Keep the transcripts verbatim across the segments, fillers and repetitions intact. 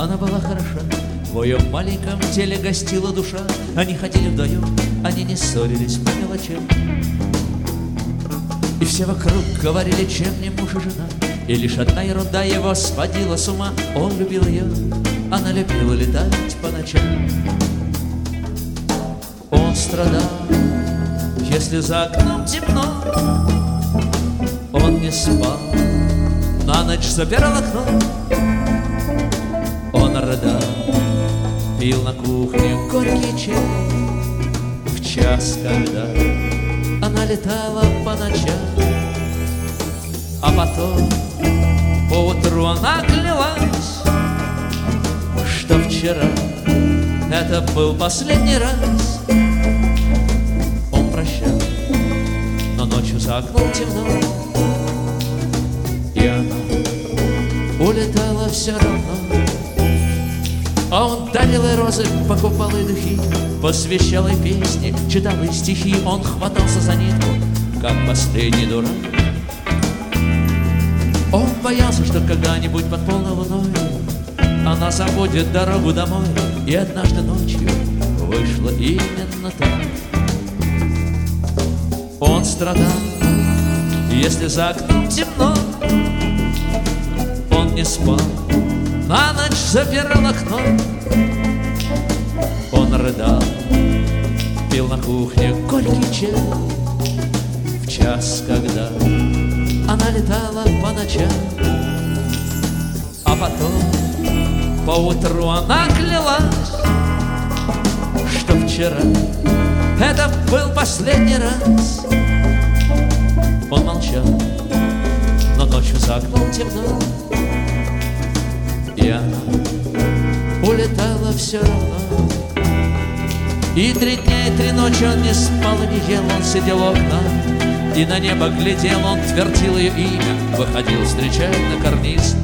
она была хороша. В ее маленьком теле гостила душа. Они ходили вдвоем, они не ссорились по мелочам. И все вокруг говорили, чем не муж и жена. И лишь одна ерунда его сводила с ума. Он любил ее, она любила летать по ночам. Он страдал, если за окном темно. Он не спал, на ночь запирал окно. Он рыдал, пил на кухне горький чай. В час, когда она летала по ночам. А потом поутру она клялась, что вчера это был последний раз. Он прощал, но ночью за окном темно. И она улетала все равно. А он дарил ей розы, покупал ей духи, посвящал ей песни, читал ей стихи. Он хватался за нитку, как последний дурак. Он боялся, что когда-нибудь под полной луной она забудет дорогу домой. И однажды ночью вышло именно так. Он страдал, если за окном темно. Он не спал, на ночь запирал окно. Он рыдал, пил на кухне горький чай. В час, когда она летала по ночам. А потом поутру она клялась, что вчера это был последний раз. Он молчал, но ночью за окном темно. И она улетала все равно. И три дня и три ночи он не спал и не ел. Он сидел у окна и на небо глядел. Он твердил ее имя, выходил встречать на карниз.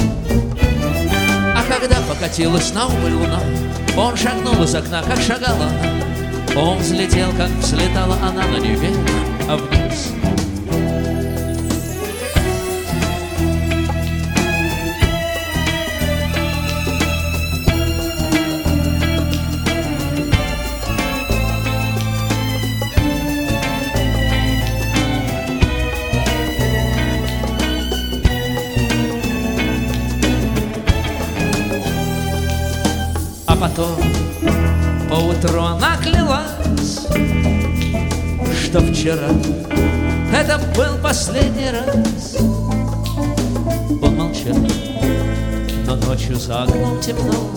А когда покатилась на убыль луна, он шагнул из окна, как шагала она. Он взлетел, как взлетала она, но не вверх, а вниз. А потом поутру она клялась, что вчера это был последний раз. Он молчал, но ночью за окном темно.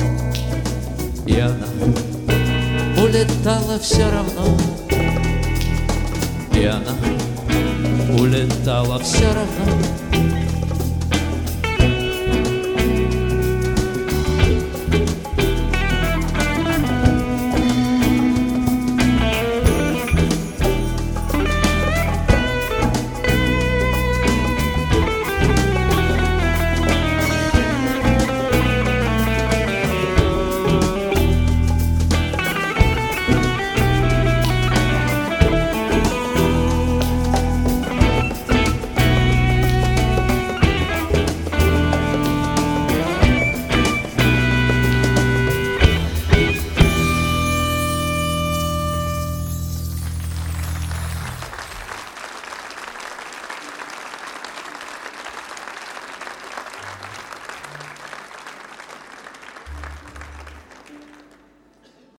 И она улетала все равно. И она улетала все равно.